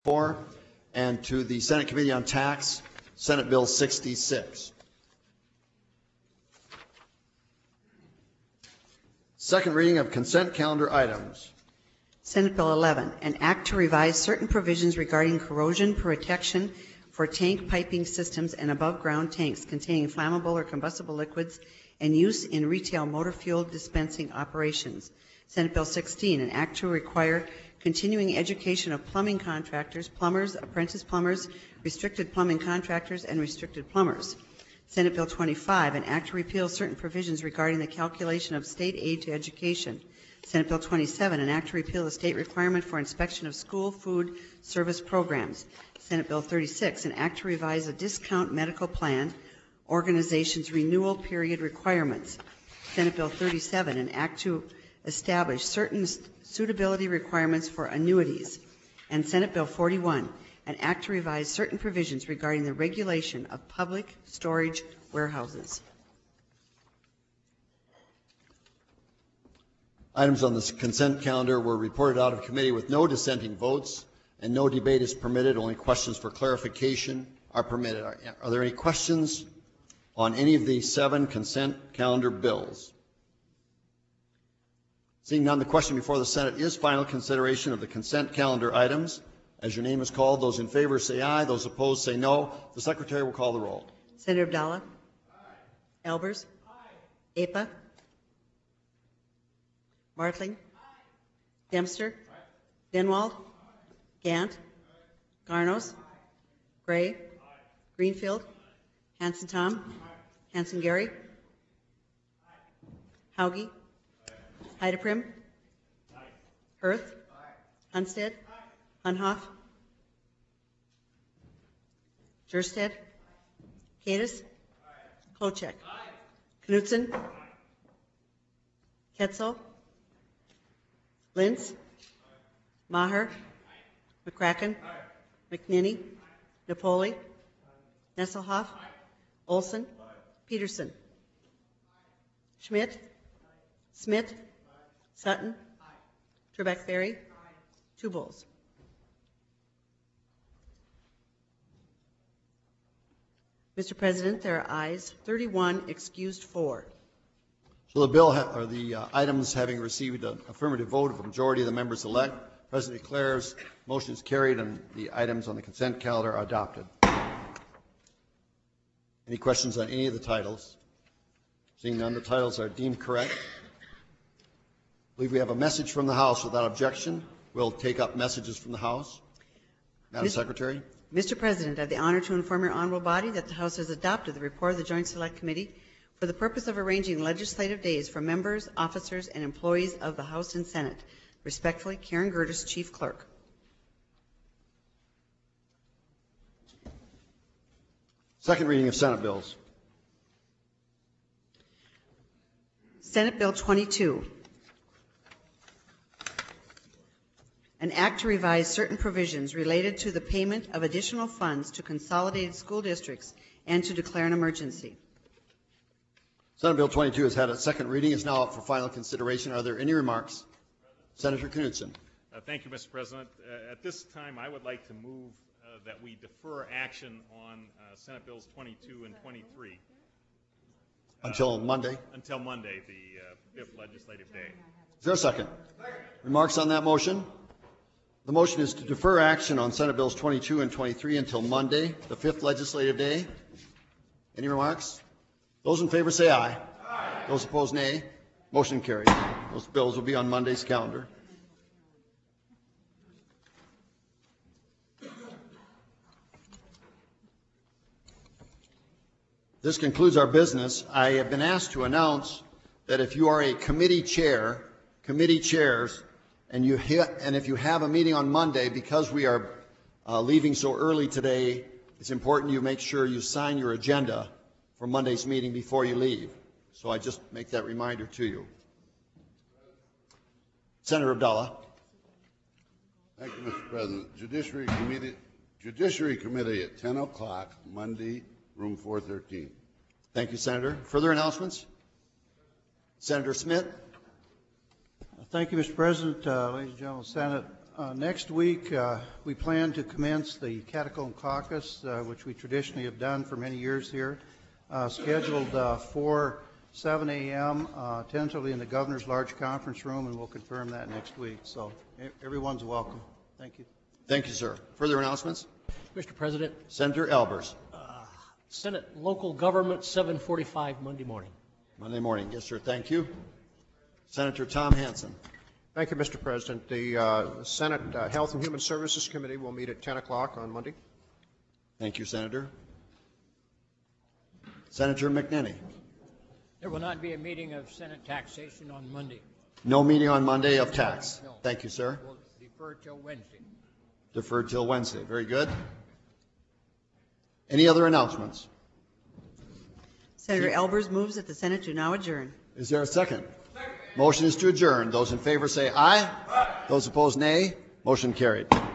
4, and to the Senate Committee on Tax, Senate Bill 66. Second reading of consent calendar items. Senate Bill 11, an act to revise certain provisions regarding corrosion protection for tank piping systems and above-ground tanks containing flammable or combustible liquids and use in retail motor fuel dispensing operations. Senate Bill 16, an act to require continuing education of plumbing contractors, plumbers, apprentice plumbers, restricted plumbing contractors, and restricted plumbers. Senate Bill 25, an act to repeal certain provisions regarding the calculation of state aid to education. Senate Bill 27, an act to repeal the state requirement for inspection of school food service programs. Senate Bill 36, an act to revise a discount medical plan organization's renewal period requirements. Senate Bill 37, an act to establish certain suitability requirements for annuities. And Senate Bill 41, an act to revise certain provisions regarding the regulation of public storage warehouses. Items on the consent calendar were reported out of committee with no dissenting votes, and no debate is permitted. Only questions for clarification are permitted. Are there any questions on any of the 7 consent calendar bills? Seeing none, the question before the Senate is final consideration of the consent calendar items. As your name is called, those in favor say aye, those opposed say no. The Secretary will call the roll. Senator Abdallah? Aye. Albers? Aye. APA? Martling? Aye. Dempster? Aye. Denwald? Aye. Gant? Aye. Garnos? Aye. Gray? Aye. Greenfield? Aye. Hanson Tom? Aye. Hanson Gary? Aye. Hauge? Aye. Heideprim? Aye. Hirth? Aye. Hunstead? Aye. Hunhoff? Jersted? Katus? Klochek? Knutson? Ketzel? Lintz? Maher? McCracken? McNinney? Napoli? Nesselhoff? Olson? Peterson? Schmidt? Smith? Sutton? Trebek-Berry? 2 bulls. Mr. President, there are ayes 31, excused 4. So the bill or the items having received an affirmative vote of a majority of the members elect, the President declares motion is carried and the items on the consent calendar are adopted. Any questions on any of the titles? Seeing none, the titles are deemed correct. I believe we have a message from the House. Without objection, we'll take up messages from the House. Madam Secretary. Mr. President, I have the honor to inform your honorable body that the House has adopted the report of the Joint Select Committee for the purpose of arranging legislative days for members, officers, and employees of the House and Senate. Respectfully, Karen Gertis, Chief Clerk. Second reading of Senate bills. Senate Bill 22. An act to revise certain provisions related to the payment of additional funds to consolidated school districts and to declare an emergency. Senate Bill 22 has had its second reading. Is now up for final consideration. Are there any remarks? Senator Knudsen. Thank you, Mr. President. At this time, I would like to move that we defer action on Senate Bills 22 and 23. Until Monday? Until Monday, the 5th legislative day. Is there a second? Remarks on that motion? The motion is to defer action on Senate Bills 22 and 23 until Monday, the 5th legislative day. Any remarks? Those in favor say aye. Aye. Those opposed, nay. Motion carried. Those bills will be on Monday's calendar. This concludes our business. I have been asked to announce that if you are a committee chair, committee chairs, and if you have a meeting on Monday, because we are leaving so early today, it's important you make sure you sign your agenda for Monday's meeting before you leave. So I just make that reminder to you. Senator Abdallah. Thank you, Mr. President. Judiciary Committee at 10 o'clock, Monday, room 413. Thank you, Senator. Further announcements? Senator Smith. Thank you, Mr. President. Ladies and gentlemen, Senate. Next week, we plan to commence the Catacomb Caucus, which we traditionally have done for many years here, scheduled for 7 a.m., tentatively in the Governor's Large Conference Room, and we'll confirm that next week. So everyone's welcome. Thank you. Thank you, sir. Further announcements? Mr. President, Senator Albers. Senate Local Government, 7:45 Monday morning. Monday morning. Yes, sir. Thank you. Senator Tom Hansen. Thank you, Mr. President. The Senate Health and Human Services Committee will meet at 10 o'clock on Monday. Thank you, Senator. Senator McNinney. There will not be a meeting of Senate taxation on Monday. No meeting on Monday of tax. No. Thank you, sir. We'll defer till Wednesday. Deferred till Wednesday. Very good. Any other announcements? Senator Albers moves that the Senate do now adjourn. Is there a second? Motion is to adjourn. Those in favor say aye. Those opposed, nay. Motion carried.